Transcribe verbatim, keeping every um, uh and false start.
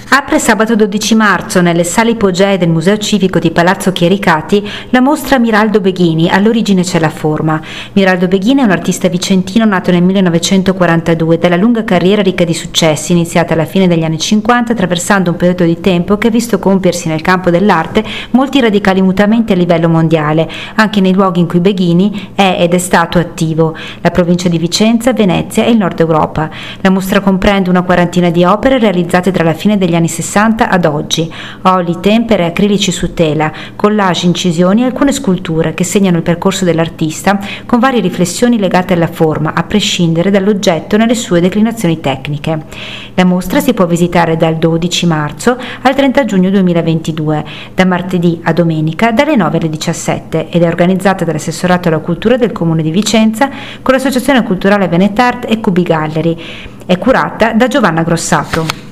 Apre sabato dodici marzo nelle sale ipogee del Museo Civico di Palazzo Chiericati la mostra Miraldo Beghini, all'origine c'è la forma. Miraldo Beghini è un artista vicentino nato nel millenovecentoquarantadue, dalla lunga carriera ricca di successi, iniziata alla fine degli anni cinquanta, attraversando un periodo di tempo che ha visto compiersi nel campo dell'arte molti radicali mutamenti a livello mondiale, anche nei luoghi in cui Beghini è ed è stato attivo, la provincia di Vicenza, Venezia e il Nord Europa. La mostra comprende una quarantina di opere realizzate tra la fine degli anni sessanta ad oggi, oli, tempere, acrilici su tela, collage, incisioni e alcune sculture che segnano il percorso dell'artista con varie riflessioni legate alla forma, a prescindere dall'oggetto nelle sue declinazioni tecniche. La mostra si può visitare dal dodici marzo al trenta giugno duemilaventidue, da martedì a domenica dalle nove alle diciassette, ed è organizzata dall'assessorato alla cultura del Comune di Vicenza con l'associazione culturale Venetart e Cubi Gallery. È curata da Giovanna Grossato.